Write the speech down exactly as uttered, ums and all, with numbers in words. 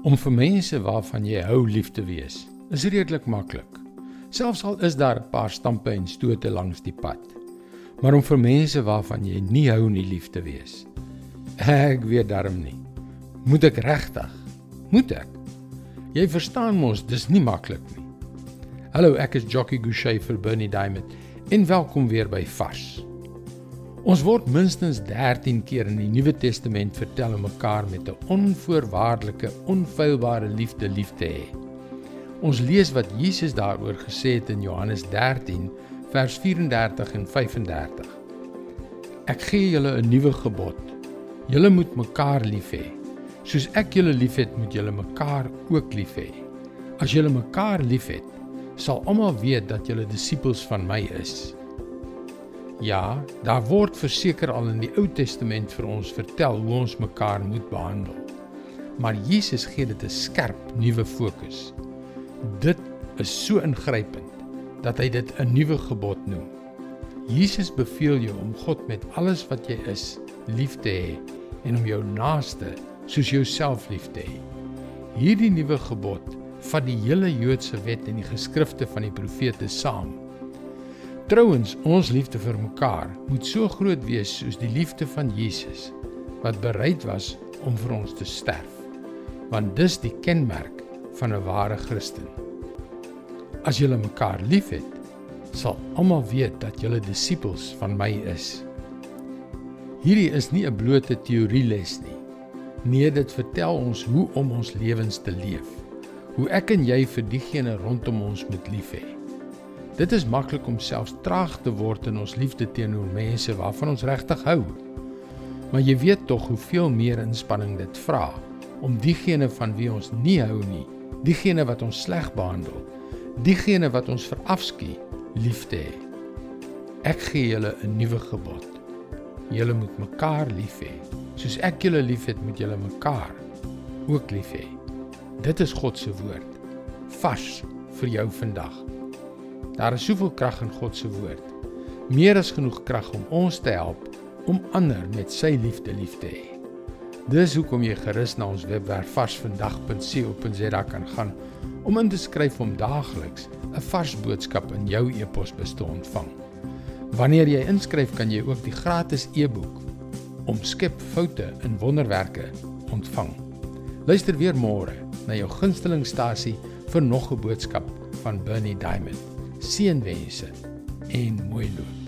Om vir mense waarvan jy hou lief te wees, is redelik maklik. Selfs al is daar 'n paar stampe en stote langs die pad. Maar om vir mense waarvan jy nie hou nie lief te wees, ek weet darm nie. Moet ek regtig? Moet ek? Jy verstaan mos, dis nie maklik nie. Hallo, ek is Jockey Gouchee vir Bernie Diamond en welkom weer by Vars. Ons word minstens dertien keer in die Nuwe Testament vertel om mekaar met 'n onvoorwaardelike, onfeilbare liefde lief te hê. Ons lees wat Jesus daaroor gesê het in Johannes dertien, vers vierendertig en vyfendertig. Ek gee julle 'n nuwe gebod. Julle moet mekaar lief hê. Soos ek julle liefhet, moet julle mekaar ook lief hê. As julle mekaar liefhet, sal almal weet dat julle disippels van my is. Ja, daar word verseker al in die Ou Testament vir ons vertel hoe ons mekaar moet behandel. Maar Jesus gee dit 'n skerp, nuwe fokus. Dit is so ingrypend, dat hy dit 'n nuwe gebod noem. Jesus beveel jou om God met alles wat jy is, lief te hê, en om jou naaste soos jouself lief te hê. Hierdie nuwe gebod vat die hele Joodse wet en die geskrifte van die profete saam. Trouwens, ons liefde vir mekaar moet so groot wees soos die liefde van Jesus, wat bereid was om vir ons te sterf, want dis die kenmerk van 'n ware Christen. As julle mekaar liefhet, sal almal weet dat julle disippels van my is. Hierdie is nie 'n blote teorieles nie. Nee, dit vertel ons hoe om ons lewens te leef, hoe ek en jy vir diegene rondom ons moet lief hê. Dit is maklik om selfs traag te word in ons liefde teenoor mense waarvan ons regtig hou. Maar jy weet tog hoeveel meer inspanning dit vra om diegene van wie ons nie hou nie, diegene wat ons sleg behandel, diegene wat ons verafskie, lief te hê. Ek gee julle 'n nuwe gebod. Julle moet mekaar lief hê. Soos ek julle liefhet, moet julle mekaar ook lief hê. Dit is God se woord. Vars vir jou vandag. Daar is soveel krag in God se woord. Meer as genoeg krag om ons te help om ander met sy liefde lief te hê. Dis hoekom jy gerus na ons webwerf varsvandag punt co punt za kan gaan om in te skryf om daagliks 'n vars boodskap in jou e-posbus te ontvang. Wanneer jy inskryf, kan jy ook die gratis e-boek Omskep foute in wonderwerke ontvang. Luister weer môre na jou gunstelingstasie vir nog 'n boodskap van Bernie Diamond. Seënwense en mooi loop.